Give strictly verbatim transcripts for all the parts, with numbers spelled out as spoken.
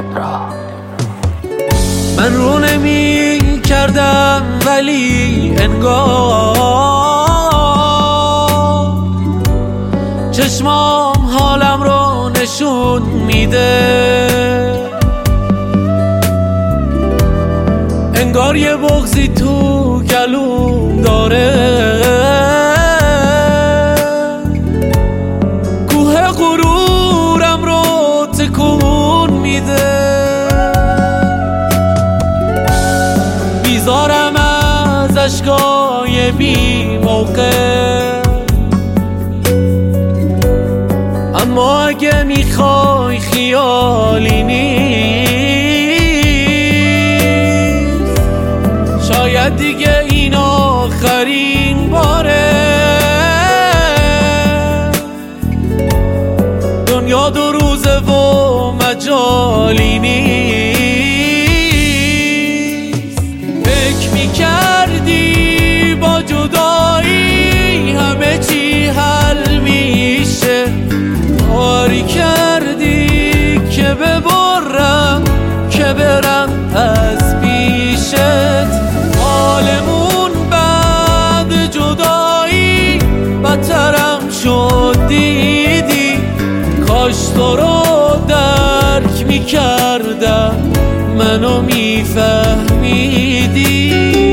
من رو نمی کردم ولی انگار چشمام حالم رو نشون میده، انگار یه بغضی تو گلوم داره، کوه غرورم رو تکون میده، بیزارم از اشکای بی موقع، اما اگه میخوای خیالی نیست، شاید دیگه این آخرین باره، دنیا دو روزه و مجالی نیست. فکر میکردی با جدایی همه چی حل میشه، کاری کردی که ببرم که برم از پیشت، حالمون بعد جدایی بدترم شد دیدی، کاش تو رو درک میکردم منو میفهمیدی.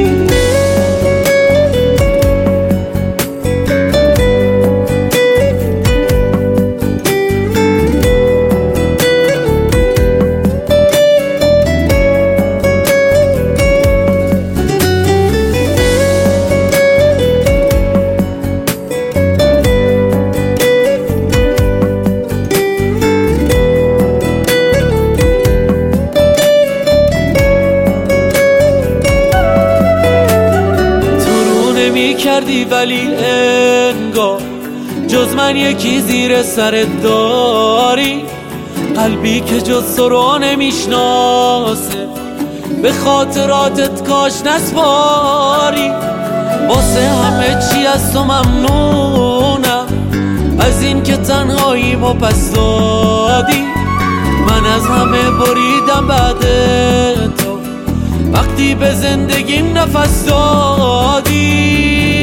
کردی ولی انگار جز من یکی زیر سرت داری، قلبی که جز تو رو نمیشناسه، به خاطراتت کاش نسپاری، واسه همه چی از تو ممنونم، از این که تنهاییمو پس دادی، من از همه بریدم بعد تو، وقتی به زندگیم نفس دادی.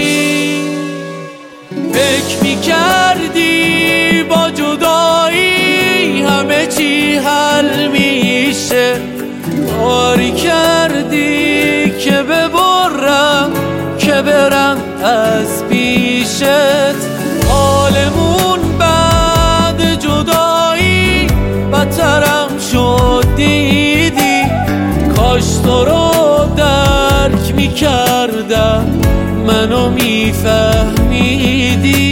فکر میکردی با جدایی همه چی حل میشه، کاری کردی که ببرم که برم از پیشت، حالمون بعد جدایی بدترم شد دیدی، کاش تو رو درک میکردم منو میفهمیدی.